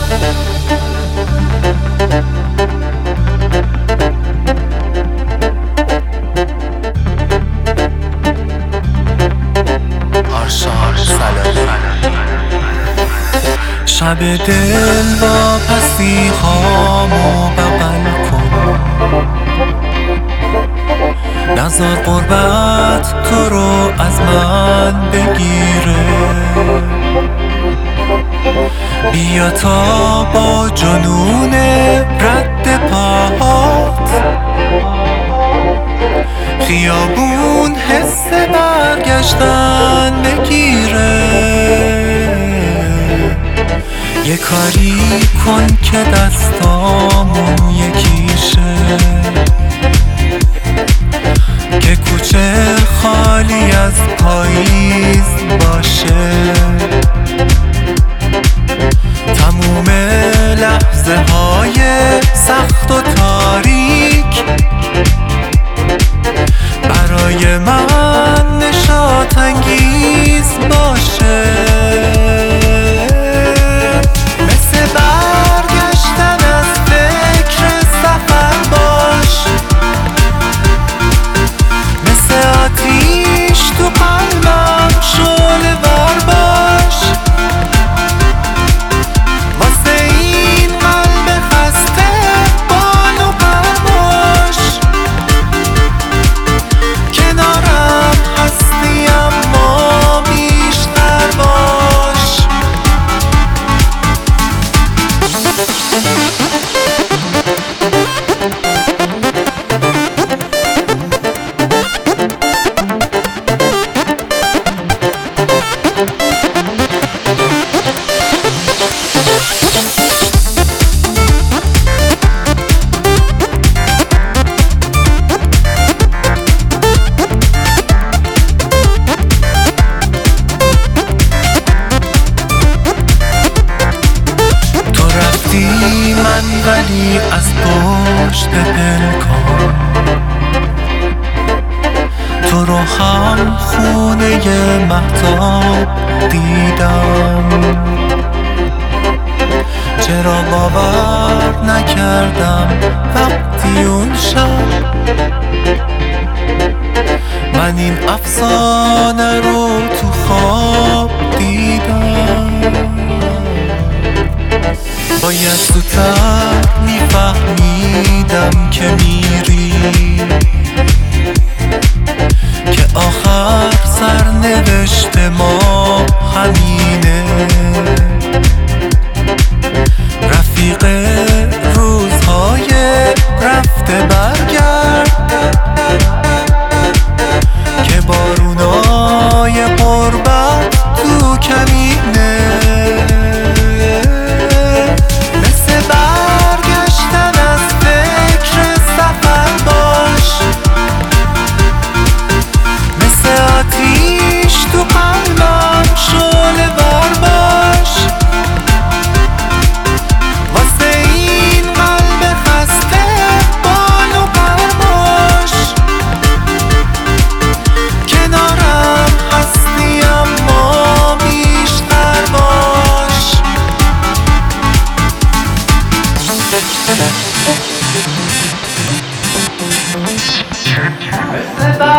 شب دل واپسی هامو بغل کن، نذار غربت تو رو از من بگیره. بیا تا با جنون رد پاهات خیابون حس برگشتن بگیره. یه کاری کن که دستامون یکیشه، که کوچه خالی از پاییز باشه. تموم لحظه های سخت و تاریک برای من نشاط انگیز باشه. من ولی از پشت پلکان تو رو هم خونه مهتاب دیدم. چرا باور نکردم وقتی اون شب من این افسانه رو تو خواب دیدم. باید زودتر میفهمیدم که میری، که آخر سرنوشت ما همینه. رفیق روزهای رفته برگرد، که بارونای غربت تو کمینه. مثل